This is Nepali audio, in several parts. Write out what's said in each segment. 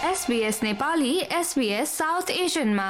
SBS नेपाली SBS साउथ एशियनमा।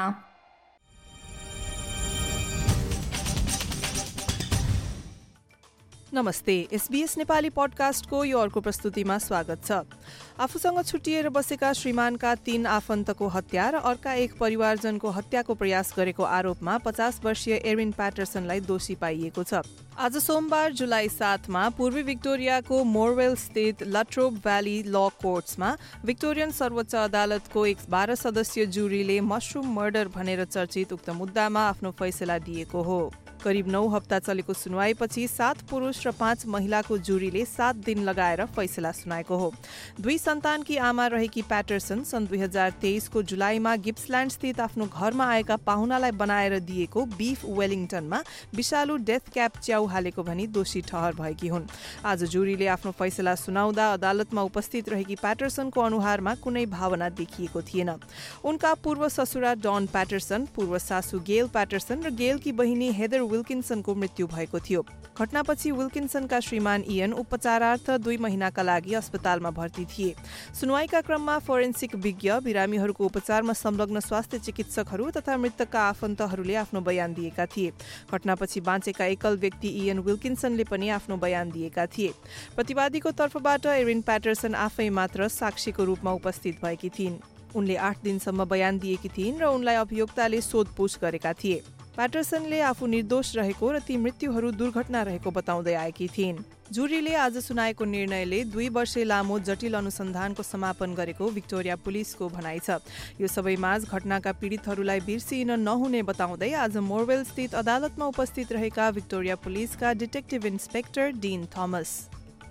नमस्ते, SBS नेपाली पडकास्टको यो अर्को प्रस्तुतिमा स्वागत छ। आफूसँग छुट्टिएर बसेका श्रीमानका 3 आफन्तको हत्या र अर्का एक परिवारजनको हत्याको प्रयास गरेको आरोपमा 50 वर्षीय एरिन प्याटरसनलाई दोषी पाइएको छ। आज सोमबार जुलाई 7 पूर्वी विक्टोरियाको मोरवेल स्थित लट्रोब भ्याली ल कोर्ट्समा विक्टोरियन सर्वोच्च अदालतको एक 12 सदस्यीय जुरीले मशरूम मर्डर भनेर चर्चित उक्त मुद्दामा आफ्नो फैसला दिएको हो। करिब 9 हप्ता चलेको सुनवाईपछि 7 पुरुष र 5 महिलाको जुरीले 7 दिन लगाएर फैसला सुनाएको हो। 2 सन्तानकी आमा रहेकी प्याटरसन सन् 2023 को जुलाईमा गिप्सल्यान्ड स्थित आफ्नो घरमा आएका पाहुनालाई बनाएर दिएको बीफ वेलिङटनमा विषालु डेथ क्याप च्याउ हालेको भनी दोषी ठहर भएकी हुन्। आज जुरीले आफ्नो फैसला सुनाउँदा अदालतमा उपस्थित रहेकी प्याटरसनको अनुहारमा कुनै भावना देखिएको थिएन। उनका पूर्व ससुरा डन प्याटरसन, पूर्व सासू गेल प्याटरसन र गेलकी बहिनी हेदर विल्किन्सनको मृत्यु भएको थियो। घटनापछि विल्किन्सनका श्रीमान इयन उपचारार्थ 2 महिनाका लागि अस्पतालमा भर्ती थिए। सुनवाईका क्रममा फोरेन्सिक विज्ञ, बिरामीहरूको उपचारमा संलग्न स्वास्थ्य चिकित्सकहरू तथा मृतकका आफन्तहरूले आफ्नो बयान दिएका थिए। घटनापछि बाँचेका एकल व्यक्ति इयन विल्किन्सनले पनि आफ्नो बयान दिएका थिए। प्रतिवादीको तर्फबाट एरिन प्याटरसन आफै मात्र साक्षीको रूपमा उपस्थित भएकी थिइन्। उनले 8 दिनसम्म बयान दिएकी थिइन् र उनलाई अभियोक्ताले सोधपुछ गरेका थिए। प्याटरसनले आफू निर्दोष रहेको र ती मृत्युहरू दुर्घटना रहेको बताउँदै आएकी थिइन्। जुरीले आज सुनाएको निर्णयले 2 वर्षे लामो जटिल अनुसन्धानको समापन गरेको विक्टोरिया पुलिसको भनाइ छ। यो सबै माझ घटनाका पीडितहरूलाई बिर्सिन नहुने बताउँदै आज मोरवेल स्थित अदालतमा उपस्थित रहेका विक्टोरिया पुलिसका detective inspector Dean Thomas.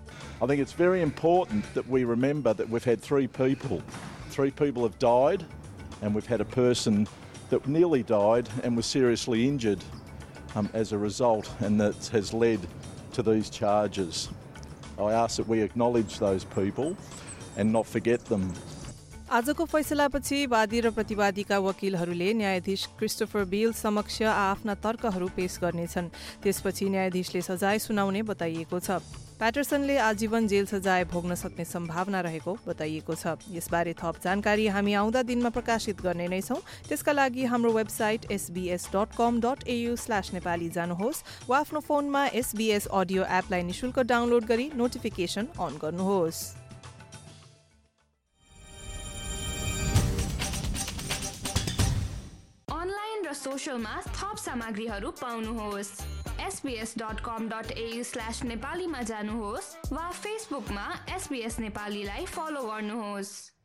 I think it's very important that we remember that we've had 3 people. 3 people have died, and we've had a person that nearly died and was seriously injured as a result, and that has led to these charges. I ask that we acknowledge those people and not forget them. आजको फैसलापछि वादी र प्रतिवादीका वकिलहरूले न्यायाधीश क्रिस्टोफर बिल समक्ष आफ्ना तर्कहरू पेश गर्नेछन्। त्यसपछि न्यायाधीशले सजाय सुनाउने बताइएको छ। प्याटरसनले आजीवन जेल सजाय भोग्न सक्ने सम्भावना रहेको बताइएको छ। यसबारे थप जानकारी हामी आउँदा दिनमा प्रकाशित गर्ने नै छौं। त्यसका लागि हाम्रो वेबसाइट sbs.com.au/nepali जानुहोस् वा आफ्नो फोनमा SBS अडियो एपलाई निशुल्क डाउनलोड गरी नोटिफिकेसन अन गर्नुहोस्। सोशलमा थप सामग्रीहरू पाउनुहोस्। sbs.com.au/नेपालीमा जानुहोस् वा फेसबुकमा SBS नेपालीलाई फलो गर्नुहोस्।